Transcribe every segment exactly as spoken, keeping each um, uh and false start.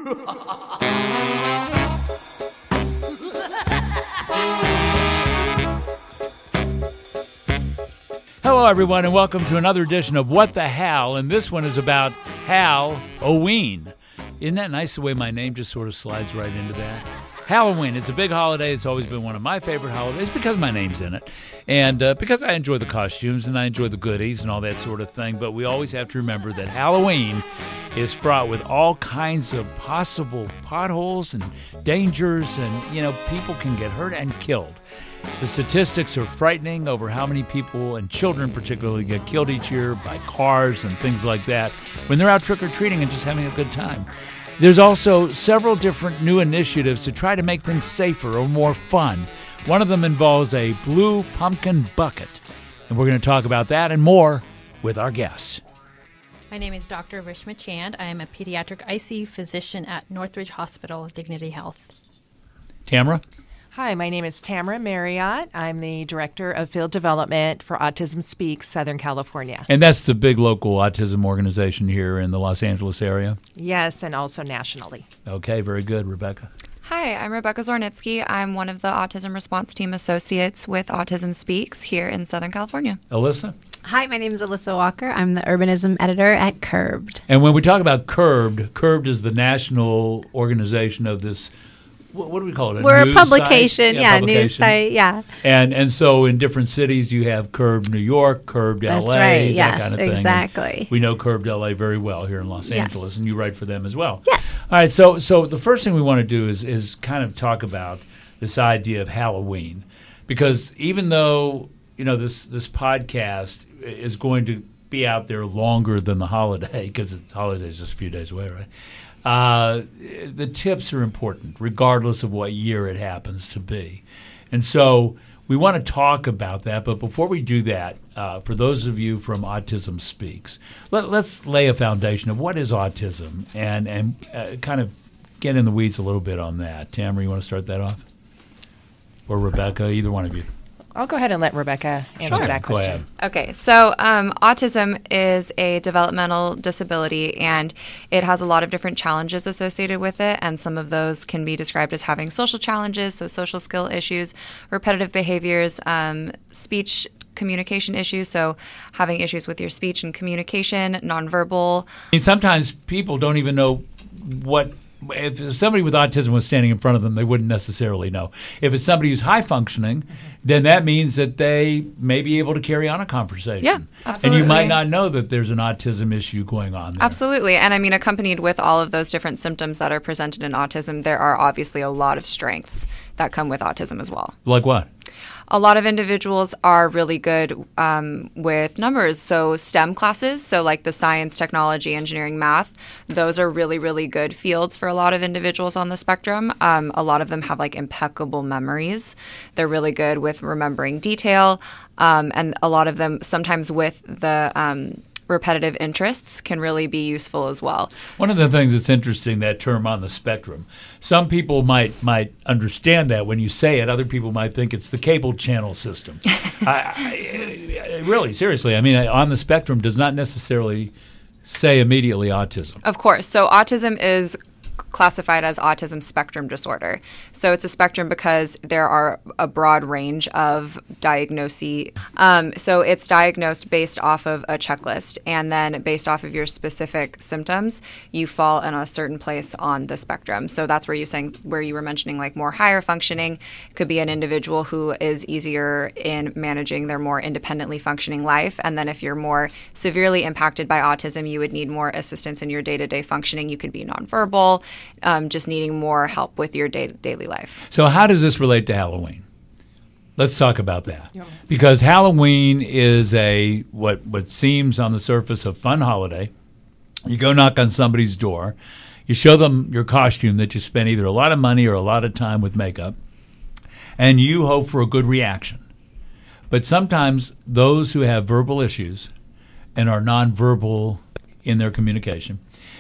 Hello, everyone, and welcome to another edition of What the Hal, and this one is about Hal-oween. Isn't that nice the way my name just sort of slides right into that? Halloween, it's a big holiday. It's always been one of my favorite holidays because my name's in it, and uh, because I enjoy the costumes and I enjoy the goodies and all that sort of thing, but we always have to remember that Halloween is fraught with all kinds of possible potholes and dangers, and, you know, people can get hurt and killed. The statistics are frightening over how many people, and children particularly, get killed each year by cars and things like that when they're out trick-or-treating and just having a good time. There's also several different new initiatives to try to make things safer or more fun. One of them involves a blue pumpkin bucket, and we're going to talk about that and more with our guests. My name is Doctor Rishma Chand. I am a pediatric I C U physician at Northridge Hospital, Dignity Health. Tamara? Hi, my name is Tamara Marriott. I'm the Director of Field Development for Autism Speaks Southern California. And that's the big local autism organization here in the Los Angeles area? Yes, and also nationally. Okay, very good. Rebecca? Hi, I'm Rebecca Zornitsky. I'm one of the Autism Response Team Associates with Autism Speaks here in Southern California. Alyssa? Hi, my name is Alyssa Walker. I'm the urbanism editor at Curbed. And when we talk about Curbed, Curbed is the national organization of this. What, what do we call it? A We're news a publication, site? yeah, publication. news site, yeah. And and so in different cities you have Curbed New York, Curbed That's L A, right, that yes, kind of thing. exactly. And we know Curbed L A very well here in Los Yes. Angeles, and you write for them as well. Yes. All right, so so the first thing we want to do is is kind of talk about this idea of Halloween, because even though, you know, this this podcast is going to be out there longer than the holiday, because the holiday is just a few days away, right? Uh, the tips are important, regardless of what year it happens to be. And so we want to talk about that. But before we do that, uh, for those of you from Autism Speaks, let, let's lay a foundation of what is autism and, and uh, kind of get in the weeds a little bit on that. Tamara, you want to start that off? Or Rebecca, either one of you. I'll go ahead and let Rebecca answer Sure. that Go question. ahead. Okay, so um, autism is a developmental disability, and it has a lot of different challenges associated with it, and some of those can be described as having social challenges, so social skill issues, repetitive behaviors, um, speech communication issues, so having issues with your speech and communication, nonverbal. I mean, sometimes people don't even know what. If somebody with autism was standing in front of them, they wouldn't necessarily know. If it's somebody who's high functioning, then that means that they may be able to carry on a conversation. Yeah, absolutely. And you might not know that there's an autism issue going on there. Absolutely. And I mean, accompanied with all of those different symptoms that are presented in autism, there are obviously a lot of strengths that come with autism as well. Like what? A lot of individuals are really good um, with numbers. So STEM classes, so like the science, technology, engineering, math, those are really, really good fields for a lot of individuals on the spectrum. Um, a lot of them have like impeccable memories. They're really good with remembering detail. Um, and a lot of them, sometimes with the um, repetitive interests, can really be useful as well. One of the things that's interesting, that term on the spectrum, some people might might understand that when you say it. Other people might think it's the cable channel system. I, I, really, seriously, I mean, on the spectrum does not necessarily say immediately autism. Of course. So autism is classified as autism spectrum disorder. So it's a spectrum because there are a broad range of diagnoses. Um, so it's diagnosed based off of a checklist, and then based off of your specific symptoms, you fall in a certain place on the spectrum. So that's where you're saying, where you were mentioning like more higher functioning, could be an individual who is easier in managing their more independently functioning life. And then if you're more severely impacted by autism, you would need more assistance in your day-to-day functioning. You could be nonverbal, Um, just needing more help with your day- daily life. So how does this relate to Halloween? Let's talk about that. Because Halloween is a what what seems on the surface a fun holiday. You go knock on somebody's door. You show them your costume that you spent either a lot of money or a lot of time with makeup, and you hope for a good reaction. But sometimes those who have verbal issues and are nonverbal in their communication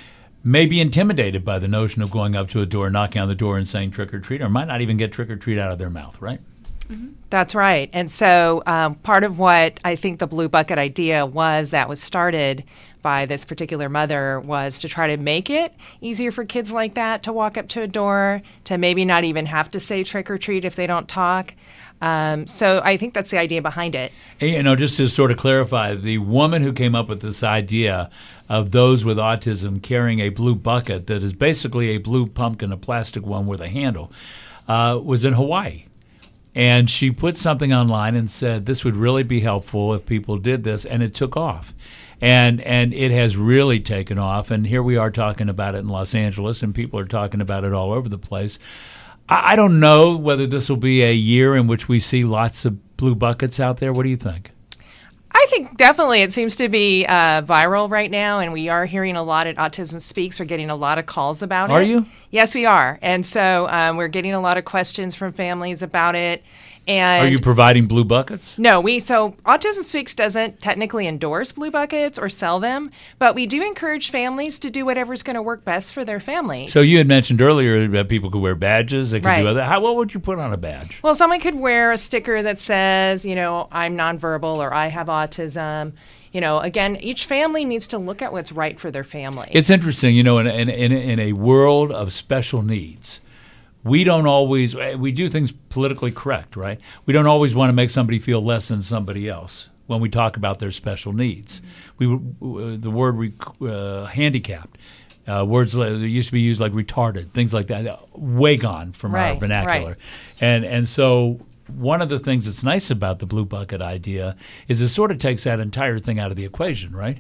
may be intimidated by the notion of going up to a door, knocking on the door and saying trick or treat, or might not even get trick or treat out of their mouth, right? Mm-hmm. That's right. And so um, part of what I think the Blue Bucket idea was that was started by this particular mother was to try to make it easier for kids like that to walk up to a door, to maybe not even have to say trick or treat if they don't talk. Um, so I think that's the idea behind it. And, you know, just to sort of clarify, the woman who came up with this idea of those with autism carrying a blue bucket that is basically a blue pumpkin, a plastic one with a handle, uh, was in Hawaii. And she put something online and said this would really be helpful if people did this, and it took off. And and it has really taken off, and here we are talking about it in Los Angeles, and people are talking about it all over the place. I don't know whether this will be a year in which we see lots of blue buckets out there. What do you think? I think definitely it seems to be uh, viral right now, and we are hearing a lot at Autism Speaks. We're getting a lot of calls about it. Are you? Yes, we are. And so um, we're getting a lot of questions from families about it. And are you providing blue buckets? No, we so Autism Speaks doesn't technically endorse blue buckets or sell them, but we do encourage families to do whatever's going to work best for their families. So you had mentioned earlier that people could wear badges. They could Right. do other. How, what would you put on a badge? Well, someone could wear a sticker that says, you know, I'm nonverbal or I have autism. You know, again, each family needs to look at what's right for their family. It's interesting, you know, in, in, in, in a world of special needs, we don't always, we do things politically correct, right? We don't always want to make somebody feel less than somebody else when we talk about their special needs. We The word re, uh, handicapped, uh, words that used to be used like retarded, things like that, way gone from Right, our vernacular. right. And And so one of the things that's nice about the blue bucket idea is it sort of takes that entire thing out of the equation, right?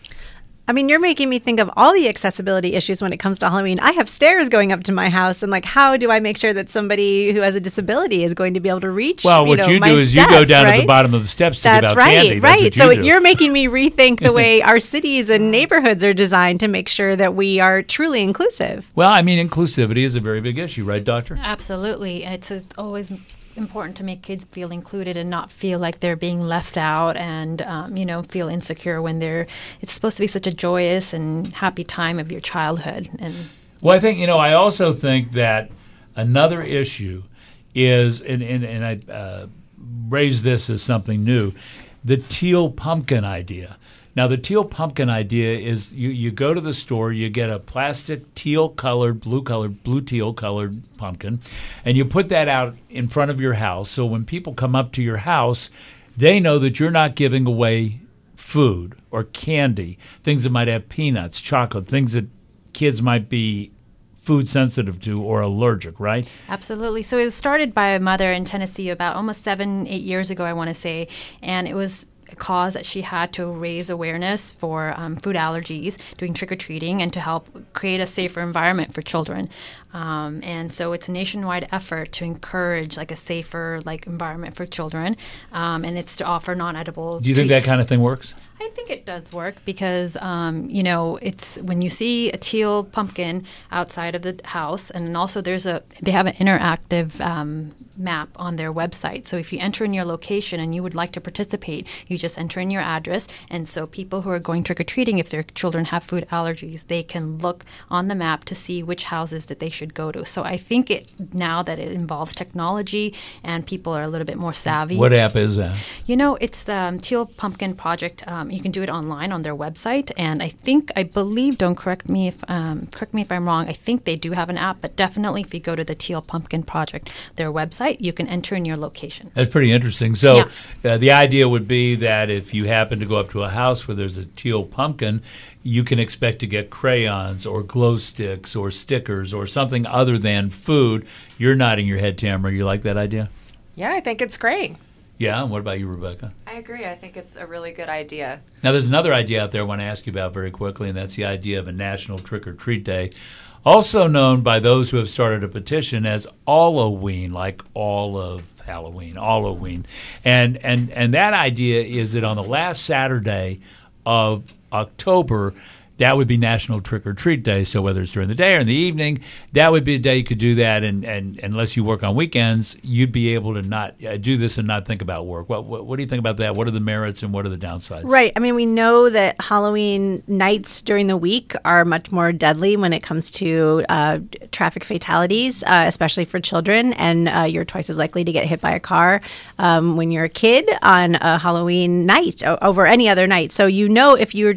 I mean, you're making me think of all the accessibility issues when it comes to Halloween. I have stairs going up to my house, and like, how do I make sure that somebody who has a disability is going to be able to reach? Well, you what know, you my do is steps, you go down right? to the bottom of the steps to That's give out right, candy. That's right. what you So do. you're making me rethink the way our cities and neighborhoods are designed to make sure that we are truly inclusive. Well, I mean, inclusivity is a very big issue, right, Doctor? Absolutely. It's uh, always important to make kids feel included and not feel like they're being left out and, um, you know, feel insecure when they're, it's supposed to be such a joyous and happy time of your childhood. And Well, I think, you know, I also think that another issue is, and, and, and I uh, raise this as something new, the teal pumpkin idea. Now, the teal pumpkin idea is you, you go to the store, you get a plastic teal-colored, blue-colored, blue-teal-colored pumpkin, and you put that out in front of your house. So when people come up to your house, they know that you're not giving away food or candy, things that might have peanuts, chocolate, things that kids might be food sensitive to or allergic, right? Absolutely. So it was started by a mother in Tennessee about almost seven, eight years ago, I want to say, and it was a cause that she had to raise awareness for um, food allergies, doing trick-or-treating, and to help create a safer environment for children. Um, and so it's a nationwide effort to encourage like a safer like environment for children, um, and it's to offer non-edible Do you think treats. that kind of thing works? I think it does work because, um, you know, it's when you see a teal pumpkin outside of the house, and also there's a they have an interactive um, map on their website. So if you enter in your location and you would like to participate, you just enter in your address. And so people who are going trick-or-treating, if their children have food allergies, they can look on the map to see which houses that they should go to. So I think it now that it involves technology and people are a little bit more savvy. What app is that? You know, it's the um, Teal Pumpkin Project. Um, you can do it online on their website, and I think, I believe, don't correct me if um, correct me if I'm wrong. I think they do have an app, but definitely if you go to the Teal Pumpkin Project, their website, you can enter in your location. That's pretty interesting. So Yeah. uh, the idea would be that if you happen to go up to a house where there's a teal pumpkin, you can expect to get crayons or glow sticks or stickers or something other than food. You're nodding your head, Tamara. You like that idea? Yeah, I think it's great. Yeah, and what about you, Rebecca? I agree. I think it's a really good idea. Now, there's another idea out there I want to ask you about very quickly, and that's the idea of a National Trick-or-Treat Day, also known by those who have started a petition as All-O-Ween, like all of Halloween, All-O-Ween. And, and, and that idea is that on the last Saturday of October, that would be National Trick-or-Treat Day. So whether it's during the day or in the evening, that would be a day you could do that. And, and unless you work on weekends, you'd be able to not uh, do this and not think about work. What, what what do you think about that? What are the merits and what are the downsides? Right. I mean, we know that Halloween nights during the week are much more deadly when it comes to uh, traffic fatalities, uh, especially for children. And uh, you're twice as likely to get hit by a car um, when you're a kid on a Halloween night o- over any other night. So you know if you're just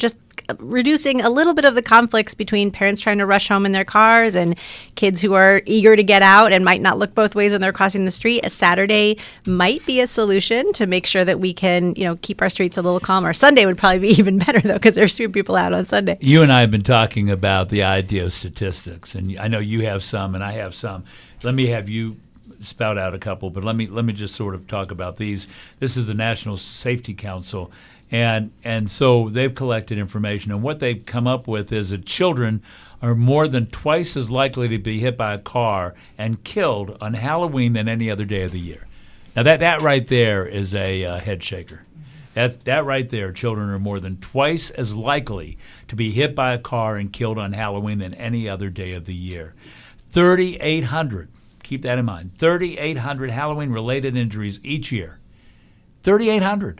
reducing a little bit of the conflicts between parents trying to rush home in their cars and kids who are eager to get out and might not look both ways when they're crossing the street. A Saturday might be a solution to make sure that we can, you know, keep our streets a little calmer. Sunday would probably be even better, though, because there's few people out on Sunday. You and I have been talking about the idea of statistics, and I know you have some and I have some. Let me have you spout out a couple, but let me let me just sort of talk about these. This is the National Safety Council, and and so they've collected information, and what they've come up with is that children are more than twice as likely to be hit by a car and killed on Halloween than any other day of the year. Now that that right there is a uh, head shaker. That's, that right there, children are more than twice as likely to be hit by a car and killed on Halloween than any other day of the year. thirty-eight hundred, keep that in mind, thirty-eight hundred Halloween-related injuries each year. thirty-eight hundred.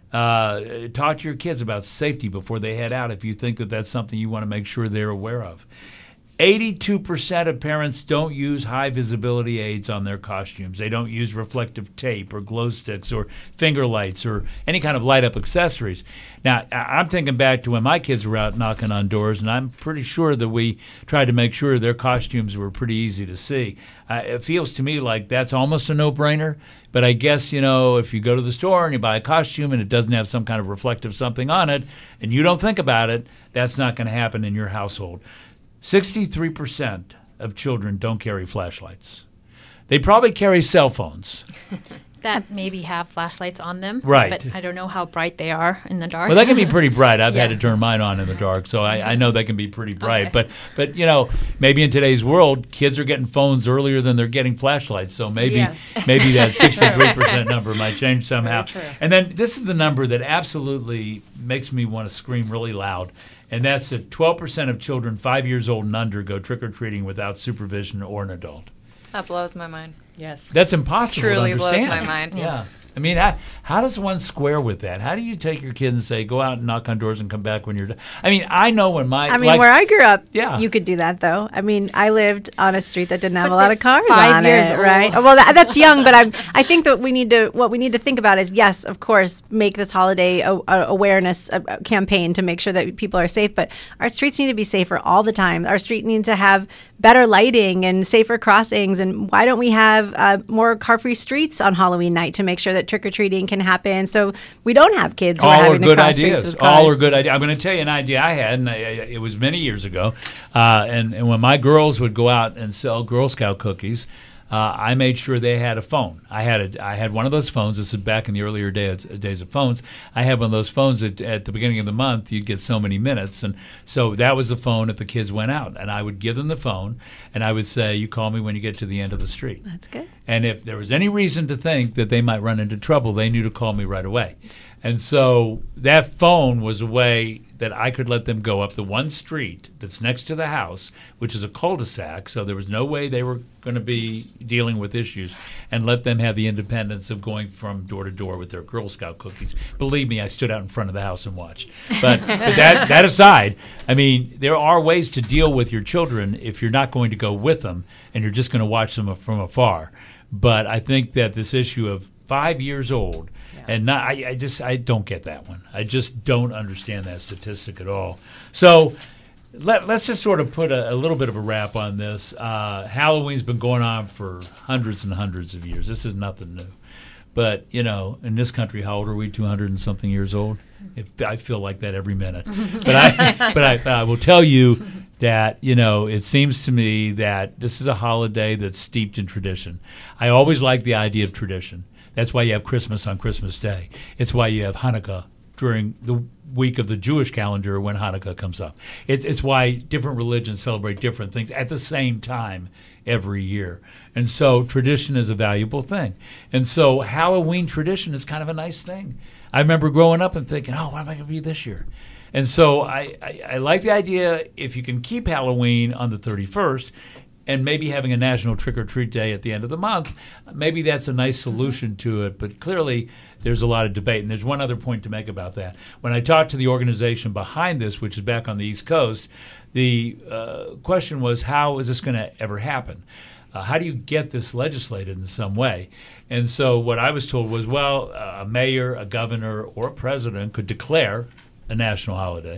Uh, talk to your kids about safety before they head out if you think that that's something you want to make sure they're aware of. eighty-two percent of parents don't use high visibility aids on their costumes. They don't use reflective tape or glow sticks or finger lights or any kind of light up accessories. Now, I'm thinking back to when my kids were out knocking on doors, and I'm pretty sure that we tried to make sure their costumes were pretty easy to see. Uh, it feels to me like that's almost a no-brainer, but I guess, you know, if you go to the store and you buy a costume and it doesn't have some kind of reflective something on it, and you don't think about it, that's not going to happen in your household. sixty-three percent of children don't carry flashlights. They probably carry cell phones. That maybe have flashlights on them. Right. But I don't know how bright they are in the dark. Well, they can be pretty bright. I've Yeah. had to turn mine on in the dark, so I, I know they can be pretty bright. Okay. But, but you know, maybe in today's world, kids are getting phones earlier than they're getting flashlights. So maybe Yes. maybe that sixty-three percent number might change somehow. Very true. And then this is the number that absolutely makes me want to scream really loud. And that's that twelve percent of children five years old and under go trick-or-treating without supervision or an adult. That blows my mind. Yes. That's impossible Truly to blows understand. my mind. Yeah. I mean, how, how does one square with that? How do you take your kid and say, go out and knock on doors and come back when you're done? I mean, I know when my... I mean, like, where I grew up, Yeah. you could do that, though. I mean, I lived on a street that didn't have But a lot they're of cars five on years it, old. right? Well, that, that's young, but I'm, I think that we need to, what we need to think about is, yes, of course, make this holiday a, a awareness a, a campaign to make sure that people are safe, but our streets need to be safer all the time. Our street needs to have better lighting and safer crossings, and why don't we have uh, more car-free streets on Halloween night to make sure that trick-or-treating can happen so we don't have kids who all are are having to good cross ideas. streets with cars. All are good ideas. I'm going to tell you an idea I had, and I, it was many years ago. Uh, and, and when my girls would go out and sell Girl Scout cookies, uh, I made sure they had a phone. I had a, I had one of those phones. This is back in the earlier days, days of phones. I had one of those phones that at the beginning of the month you'd get so many minutes, and so that was the phone if the kids went out. And I would give them the phone, and I would say, "You call me when you get to the end of the street." That's good. And if there was any reason to think that they might run into trouble, they knew to call me right away. And so that phone was a way that I could let them go up the one street that's next to the house, which is a cul-de-sac, so there was no way they were going to be dealing with issues, and let them have the independence of going from door to door with their Girl Scout cookies. Believe me, I stood out in front of the house and watched. But, but that, that aside, I mean, there are ways to deal with your children if you're not going to go with them and you're just going to watch them from afar. But I think that this issue of five years old, yeah. and not, I, I just I don't get that one. I just don't understand that statistic at all. So let, let's just sort of put a, a little bit of a wrap on this. Uh, Halloween's been going on for hundreds and hundreds of years. This is nothing new. But, you know, in this country, how old are we? two hundred and something years old? If, I feel like that every minute. But I, but I, I will tell you that, you know, it seems to me that this is a holiday that's steeped in tradition. I always like the idea of tradition. That's why you have Christmas on Christmas Day. It's why you have Hanukkah during the week of the Jewish calendar when Hanukkah comes up. It's, it's why different religions celebrate different things at the same time every year. And so tradition is a valuable thing. And so Halloween tradition is kind of a nice thing. I remember growing up and thinking, oh, what am I going to be this year? And so I, I, I like the idea if you can keep Halloween on the thirty-first and maybe having a national trick-or-treat day at the end of the month, maybe that's a nice solution to it. But clearly there's a lot of debate. And there's one other point to make about that. When I talked to the organization behind this, which is back on the East Coast, the uh, question was, how is this going to ever happen? Uh, how do you get this legislated in some way? And so what I was told was, well, uh, a mayor, a governor, or a president could declare a national holiday.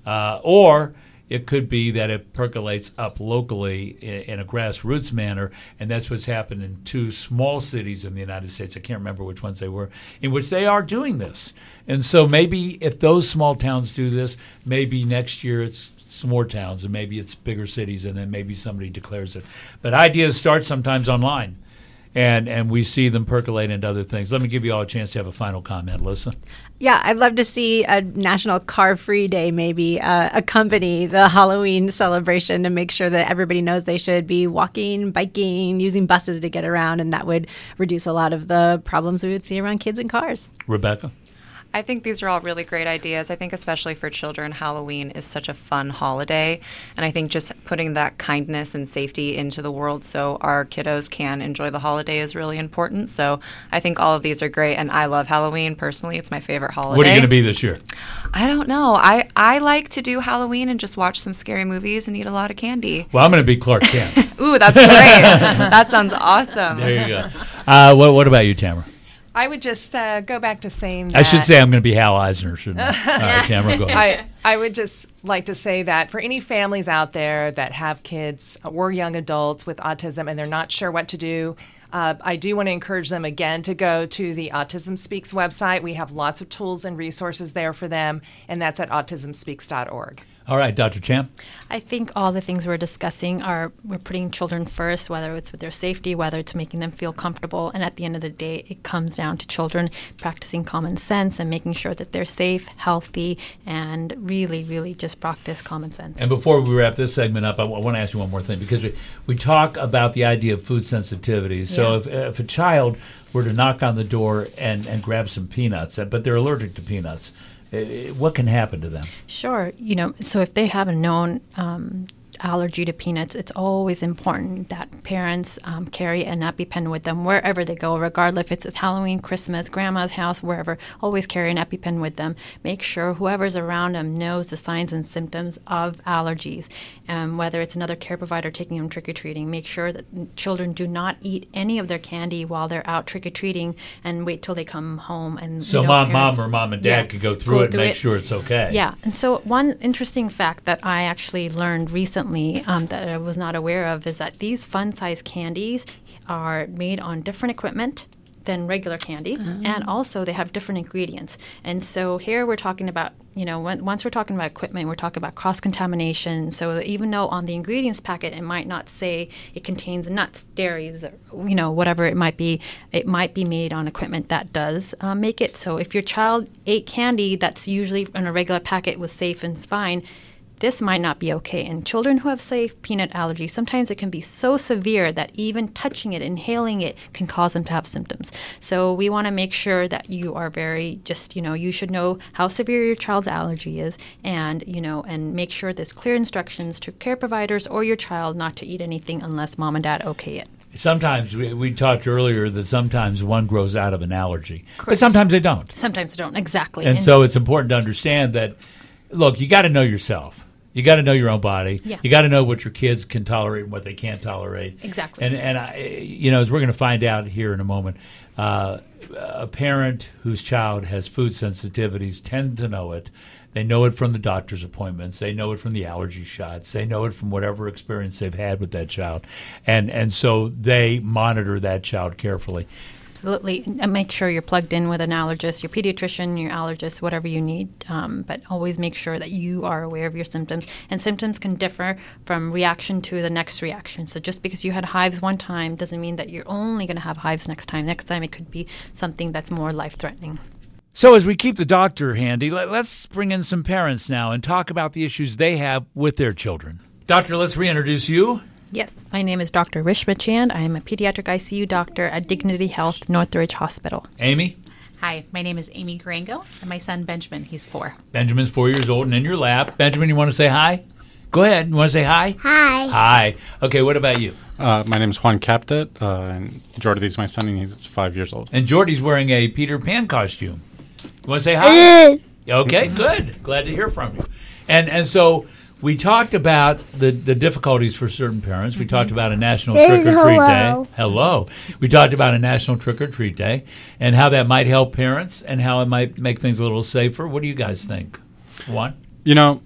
Uh, or it could be that it percolates up locally in, in a grassroots manner, and that's what's happened in two small cities in the United States. I can't remember which ones they were, in which they are doing this. And so maybe if those small towns do this, maybe next year it's some more towns, and maybe it's bigger cities, and then maybe somebody declares it. But ideas start sometimes online, and and we see them percolate into other things. Let me give you all a chance to have a final comment, Alyssa. Yeah, I'd love to see a National Car-Free Day maybe uh, accompany the Halloween celebration to make sure that everybody knows they should be walking, biking, using buses to get around, and that would reduce a lot of the problems we would see around kids and cars. Rebecca? I think these are all really great ideas. I think especially for children, Halloween is such a fun holiday. And I think just putting that kindness and safety into the world so our kiddos can enjoy the holiday is really important. So I think all of these are great. And I love Halloween. Personally, it's my favorite holiday. What are you going to be this year? I don't know. I, I like to do Halloween and just watch some scary movies and eat a lot of candy. Well, I'm going to be Clark Kent. Ooh, that's great. That sounds awesome. There you go. Uh, what, what about you, Tamara? I would just uh, go back to saying that. I should say I'm going to be Hal Eisner, shouldn't I? All right, Tamara, go ahead. I, I would just like to say that for any families out there that have kids or young adults with autism and they're not sure what to do, uh, I do want to encourage them again to go to the Autism Speaks website. We have lots of tools and resources there for them, and that's at autism speaks dot org. All right, Doctor Champ. I think all the things we're discussing are we're putting children first, whether it's with their safety, whether it's making them feel comfortable. And at the end of the day, it comes down to children practicing common sense and making sure that they're safe, healthy, and really, really just practice common sense. And before we wrap this segment up, I, w- I want to ask you one more thing, because we, we talk about the idea of food sensitivity. So Yeah. if, if a child were to knock on the door and, and grab some peanuts, but they're allergic to peanuts, what can happen to them? Sure. You know, so if they have a known um, allergy to peanuts, it's always important that parents um, carry an EpiPen with them wherever they go, regardless if it's at Halloween, Christmas, grandma's house, wherever. Always carry an EpiPen with them. Make sure whoever's around them knows the signs and symptoms of allergies. Um, whether it's another care provider taking them trick-or-treating, make sure that children do not eat any of their candy while they're out trick-or-treating and wait till they come home. And So you know, mom, parents- mom or mom and dad Yeah, could go through go it and through make it. sure it's okay. Yeah, and so one interesting fact that I actually learned recently um, that I was not aware of is that these fun-size candies are made on different equipment than regular candy, and also they have different ingredients. And so here we're talking about, you know, when, once we're talking about equipment, we're talking about cross-contamination. So even though on the ingredients packet it might not say it contains nuts, dairies, or, you know, whatever it might be, it might be made on equipment that does uh, make it. So if your child ate candy that's usually in a regular packet was safe and fine, this might not be okay. And children who have, say, peanut allergy, sometimes it can be so severe that even touching it, inhaling it, can cause them to have symptoms. So we want to make sure that you are very just, you know, you should know how severe your child's allergy is, and, you know, and make sure there's clear instructions to care providers or your child not to eat anything unless mom and dad okay it. Sometimes, we, we talked earlier that sometimes one grows out of an allergy, but sometimes they don't. Sometimes they don't, exactly. And so it's important to understand that, look, you got to know yourself. You got to know your own body. Yeah. You got to know what your kids can tolerate and what they can't tolerate. Exactly. And and I, you know, as we're going to find out here in a moment, uh, a parent whose child has food sensitivities tend to know it. They know it from the doctor's appointments. They know it from the allergy shots. They know it from whatever experience they've had with that child, and and so they monitor that child carefully. Absolutely. And make sure you're plugged in with an allergist, your pediatrician, your allergist, whatever you need. Um, but always make sure that you are aware of your symptoms. And symptoms can differ from reaction to the next reaction. So just because you had hives one time doesn't mean that you're only going to have hives next time. Next time it could be something that's more life-threatening. So as we keep the doctor handy, let, let's bring in some parents now and talk about the issues they have with their children. Doctor, let's reintroduce you. Yes, my name is Doctor Rishma Chand. I am a pediatric I C U doctor at Dignity Health Northridge Hospital. Amy? Hi, my name is Amy Grango, and my son Benjamin, he's four. Benjamin's four years old and in your lap. Benjamin, you want to say hi? Go ahead. You want to say hi? Hi. Hi. Okay, what about you? Uh, my name is Juan Captet, uh, and Jordy is my son, and he's five years old. And Jordy's wearing a Peter Pan costume. You want to say hi? Okay, good. Glad to hear from you. And and so we talked about the, the difficulties for certain parents. We talked about a National Hey, Trick-or-Treat hello. Day. Hello. We talked about a National Trick-or-Treat Day and how that might help parents and how it might make things a little safer. What do you guys think? Juan? You know,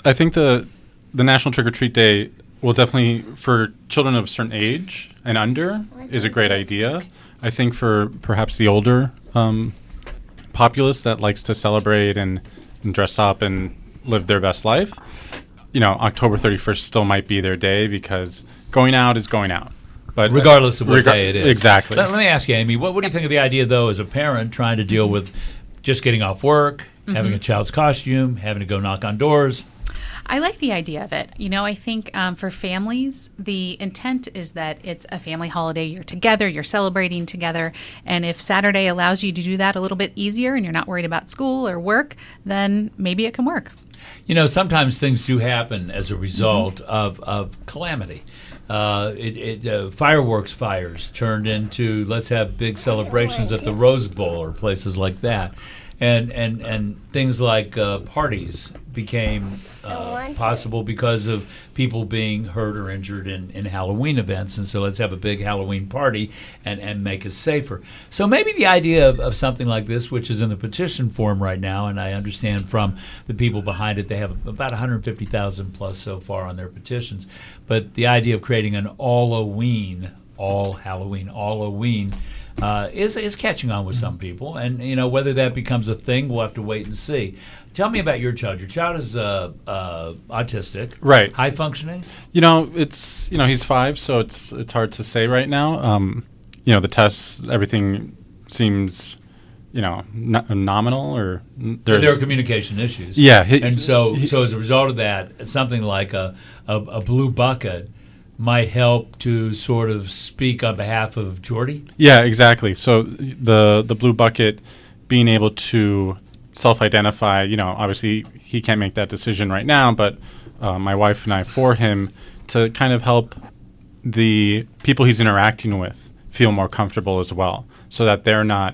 I think the the National Trick or Treat Day will definitely, for children of a certain age and under, is a great idea. I think for perhaps the older um, populace that likes to celebrate and, and dress up and live their best life, you know, October thirty-first still might be their day because going out is going out. But regardless of what rega- day it is. Exactly. Let, let me ask you, Amy, what, what do you think of the idea, though, as a parent trying to deal with just getting off work, mm-hmm. having a child's costume, having to go knock on doors? I like the idea of it. You know, I think um, for families, the intent is that it's a family holiday. You're together, you're celebrating together. And if Saturday allows you to do that a little bit easier and you're not worried about school or work, then maybe it can work. You know, sometimes things do happen as a result mm-hmm. of, of calamity. Uh, it, it uh, fireworks fires turned into let's have big celebrations at the Rose Bowl or places like that. And and, and things like uh, parties became uh, possible because of people being hurt or injured in, in Halloween events. And so let's have a big Halloween party and, and make it safer. So maybe the idea of, of something like this, which is in the petition form right now, and I understand from the people behind it, they have about one hundred fifty thousand plus so far on their petitions. But the idea of creating an all-Halloween, all Halloween, all-Halloween, Uh, is is catching on with some people, and you know whether that becomes a thing, we'll have to wait and see. Tell me about your child. Your child is uh, uh, autistic, right? High functioning. You know, it's you know he's five, so it's it's hard to say right now. Um, you know, the tests, everything seems, you know, no- nominal or there's there are communication issues. Yeah, he, and so he, so as a result of that, something like a a, a blue bucket might help to sort of speak on behalf of Jordy? Yeah, exactly. So the the blue bucket being able to self-identify, you know, obviously he can't make that decision right now, but uh, my wife and I for him to kind of help the people he's interacting with feel more comfortable as well so that they're not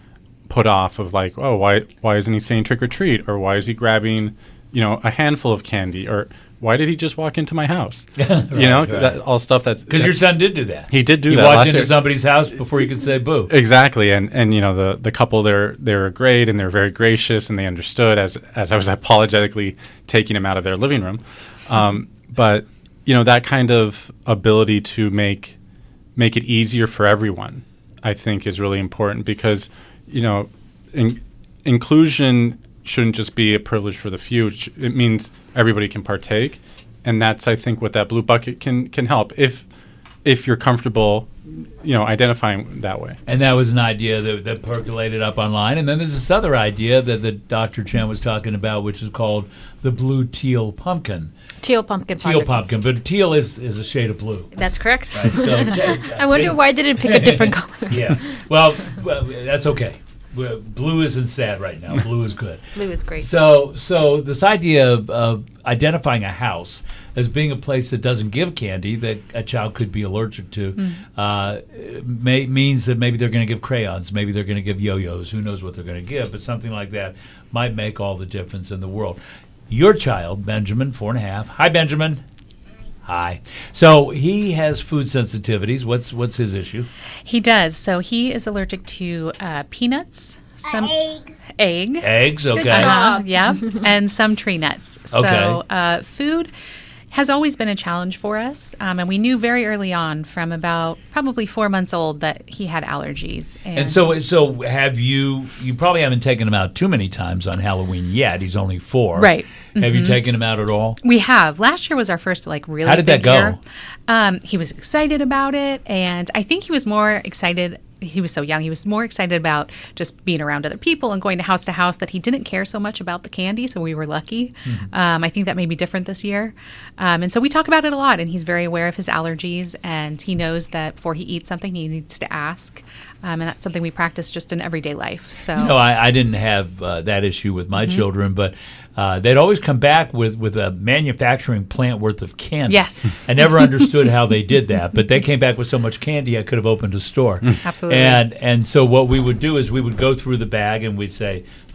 put off of like, oh, why why isn't he saying trick or treat, or why is he grabbing, you know, a handful of candy, or why did he just walk into my house? right, you know, right. that, all stuff that because your son did do that. He did do he that. He walked last into year. somebody's house before you could say boo. Exactly, and and you know the the couple they're they're great and they're very gracious and they understood as as I was apologetically taking him out of their living room, um, but you know that kind of ability to make make it easier for everyone, I think, is really important because you know in, inclusion shouldn't just be a privilege for the few. It means everybody can partake, and that's I think what that blue bucket can can help if if you're comfortable, you know, identifying that way. And that was an idea that, that percolated up online. And then there's this other idea that, that Doctor Chen was talking about, which is called the blue teal pumpkin. Teal pumpkin Teal project. pumpkin, but teal is, is a shade of blue. That's correct. Right? So, I wonder why did it pick a different color. Yeah. Well, well, that's okay. Well, blue isn't sad right now. Blue is good. Blue is great. So, so this idea of, of identifying a house as being a place that doesn't give candy that a child could be allergic to mm. uh, may, means that maybe they're going to give crayons, maybe they're going to give yo-yos. Who knows what they're going to give? But something like that might make all the difference in the world. Your child, Benjamin, four and a half. Hi, Benjamin. Hi. So he has food sensitivities. What's what's his issue? He does. So he is allergic to uh, peanuts, some egg, egg, eggs. Okay. Uh, yeah, and some tree nuts. So okay. uh, food has always been a challenge for us, um, and we knew very early on, from about probably four months old, that he had allergies. And, and so, so have you? You probably haven't taken him out too many times on Halloween yet. He's only four, right? Have mm-hmm. you taken him out at all? We have. Last year was our first like really. How did big that go? Year. Um, he was excited about it, and I think he was more excited. He was so young. He was more excited about just being around other people and going to house to house that he didn't care so much about the candy. So we were lucky. Mm-hmm. Um, I think that may be different this year. Um, and so we talk about it a lot, and he's very aware of his allergies, and he knows that before he eats something, he needs to ask. Um, and that's something we practice just in everyday life. So, you know, I, I didn't have uh, that issue with my mm-hmm. children, but uh, they'd always come back with, with a manufacturing plant worth of candy. Yes. I never understood how they did that, but they came back with so much candy I could have opened a store. Absolutely. And and so what we would do is we would go through the bag and we'd say,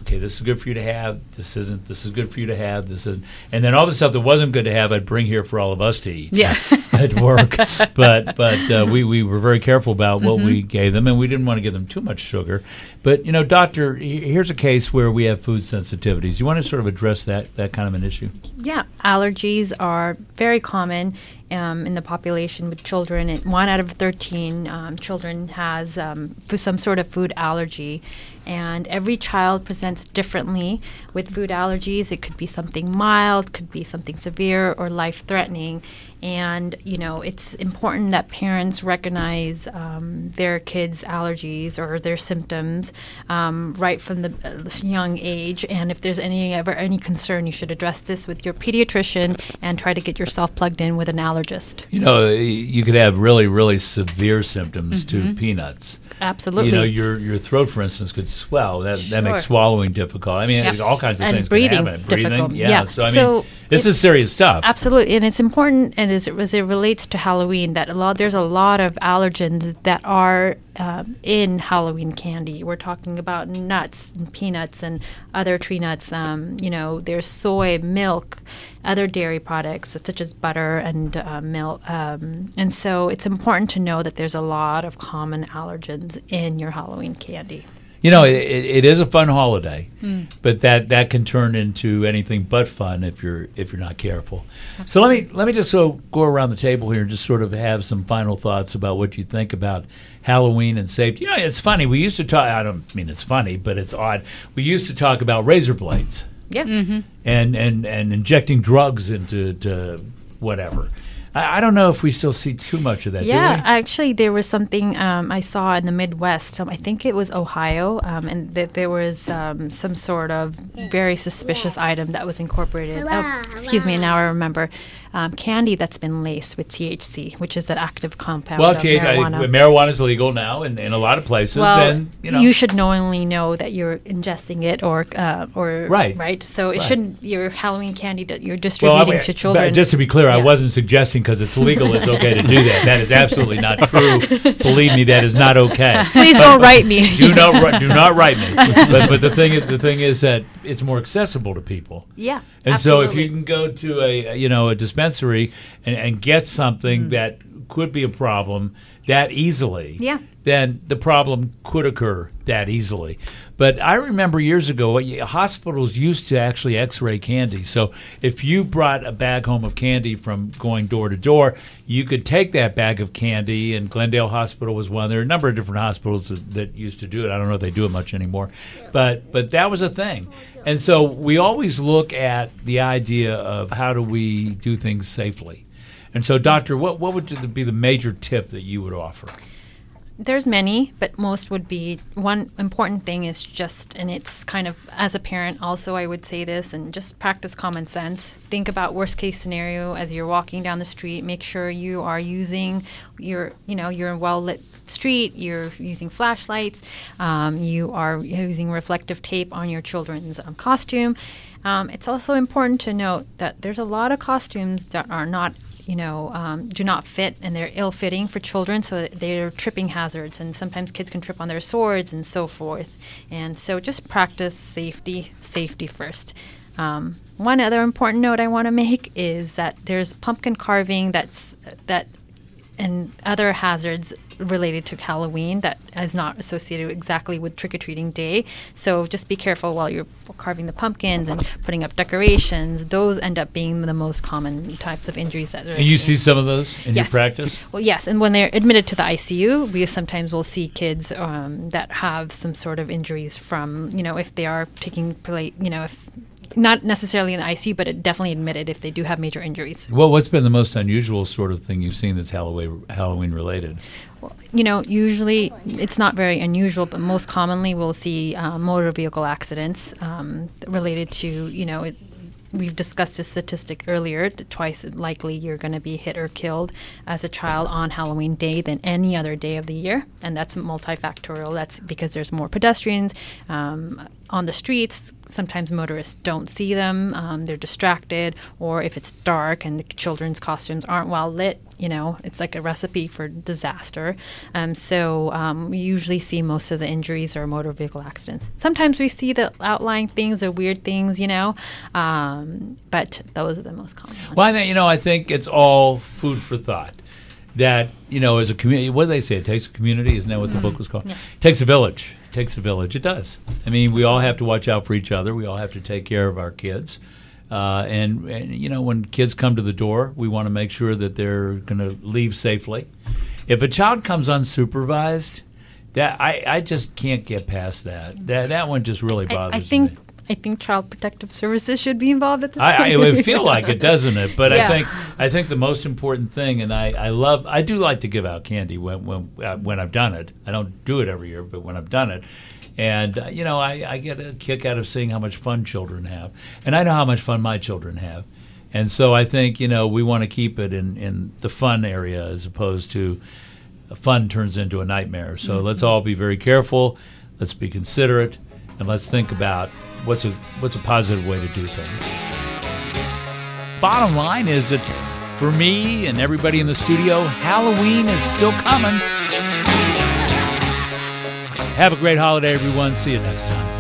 okay, this is good for you to have. This isn't. This is good for you to have. This is, and then all the stuff that wasn't good to have, I'd bring here for all of us to eat. Yeah. At work, but but uh, we we were very careful about what mm-hmm. we gave them, and we didn't want to give them too much sugar. But you know, doctor, here's a case where we have food sensitivities. You want to sort of address that that kind of an issue? Yeah, allergies are very common um, in the population with children. It, one out of thirteen um, children has um, f- some sort of food allergy. And every child presents differently with food allergies. It could be something mild, could be something severe or life-threatening. And, you know, it's important that parents recognize um, their kids' allergies or their symptoms um, right from the uh, young age. And if there's any ever any concern, you should address this with your pediatrician and try to get yourself plugged in with an allergist. You know, you could have really, really severe symptoms mm-hmm. to peanuts. Absolutely. You know, your your throat, for instance, could swell. That sure. that makes swallowing difficult. I mean, yep. all kinds of and things breathing can happen. difficult. Breathing, yeah. yeah. So I so mean, this is serious stuff. Absolutely, and it's important, and as it, as it relates to Halloween, that a lot there's a lot of allergens that are um, in Halloween candy. We're talking about nuts and peanuts and other tree nuts. Um, you know, there's soy, milk, other dairy products such as butter and uh, milk, um, and so it's important to know that there's a lot of common allergens in your Halloween candy. You know, it, it is a fun holiday, mm. but that, that can turn into anything but fun if you're if you're not careful. Absolutely. So let me let me just so go around the table here and just sort of have some final thoughts about what you think about Halloween and safety. You know, it's funny. We used to talk. I don't mean it's funny, but it's odd. We used to talk about razor blades. Yeah. Mm-hmm. And, and and injecting drugs into to whatever. I, I don't know if we still see too much of that, yeah, do we? actually, there was something um, I saw in the Midwest. Um, I think it was Ohio, um, and that there was um, some sort of very suspicious yes. item that was incorporated. Hello, oh, excuse hello. me, now I remember. Um, candy that's been laced with T H C, which is that active compound well, of T H C, marijuana. marijuana is legal now in, in a lot of places. Well, and, you know. you should knowingly know that you're ingesting it, or uh, or right, right. So it right. shouldn't your Halloween candy that you're distributing well, I mean, to children. Just to be clear, yeah. I wasn't suggesting because it's legal, it's okay to do that. That is absolutely not true. Believe me, that is not okay. Please but, don't but write me. Do not do not write me. But but the thing is, the thing is that it's more accessible to people. Yeah, and absolutely. so if you can go to a you know a dispensary and, and get something mm. that could be a problem that easily, yeah. then the problem could occur that easily. But I remember years ago, hospitals used to actually x-ray candy. So if you brought a bag home of candy from going door to door, you could take that bag of candy, and Glendale Hospital was one. There are a number of different hospitals that, that used to do it. I don't know if they do it much anymore. But but that was a thing. And so we always look at the idea of how do we do things safely. And so, Doctor, what, what would be the major tip that you would offer? There's many, but most would be one important thing is just, and it's kind of, as a parent also I would say this, and just practice common sense. Think about worst case scenario as you're walking down the street. Make sure you are using your, you know, your well-lit street, you're using flashlights, um, you are using reflective tape on your children's um, costume. Um, it's also important to note that there's a lot of costumes that are not you know, um, do not fit, and they're ill-fitting for children, so they're tripping hazards, and sometimes kids can trip on their swords and so forth. And so just practice safety, safety first. Um, one other important note I want to make is that there's pumpkin carving that's that and other hazards related to Halloween that is not associated exactly with trick-or-treating day. So just be careful while you're carving the pumpkins and putting up decorations. Those end up being the most common types of injuries that are And you seen. see some of those in yes. your practice? Well, yes. And when they're admitted to the I C U, we sometimes will see kids um, that have some sort of injuries from, you know, if they are taking, play, you know, if not necessarily in the I C U, but it definitely admitted if they do have major injuries. Well, what's been the most unusual sort of thing you've seen that's Halloween Halloween related? Well, you know, usually it's not very unusual, but most commonly we'll see uh, motor vehicle accidents um, related to, you know, it, we've discussed a statistic earlier, that twice likely you're going to be hit or killed as a child on Halloween day than any other day of the year. And that's multifactorial. That's because there's more pedestrians, um, on the streets, sometimes motorists don't see them. Um, they're distracted, or if it's dark and the children's costumes aren't well lit, you know, it's like a recipe for disaster. Um, so um, we usually see most of the injuries or motor vehicle accidents. Sometimes we see the outlying things or weird things, you know, um, but those are the most common ones. Well, I mean, you know, I think it's all food for thought. That, you know, as a community, what do they say? It takes a community. Isn't that what the book was called? Yeah. It takes a village. It takes a village. It does. I mean, we all have to watch out for each other. We all have to take care of our kids. Uh, and, and, you know, when kids come to the door, we want to make sure that they're going to leave safely. If a child comes unsupervised, that I, I just can't get past that. That that one just really bothers I, I think me. I think Child Protective Services should be involved at this I, I point. it would feel like it, doesn't it? But Yeah. I think I think the most important thing, and I, I love, I do like to give out candy when when uh, when I've done it. I don't do it every year, but when I've done it, and uh, you know, I, I get a kick out of seeing how much fun children have, and I know how much fun my children have, and so I think, you know, we want to keep it in in the fun area as opposed to fun turns into a nightmare. So mm-hmm. let's all be very careful. Let's be considerate. And let's think about what's a what's a positive way to do things. Bottom line is that for me and everybody in the studio, Halloween is still coming. Have a great holiday, everyone. See you next time.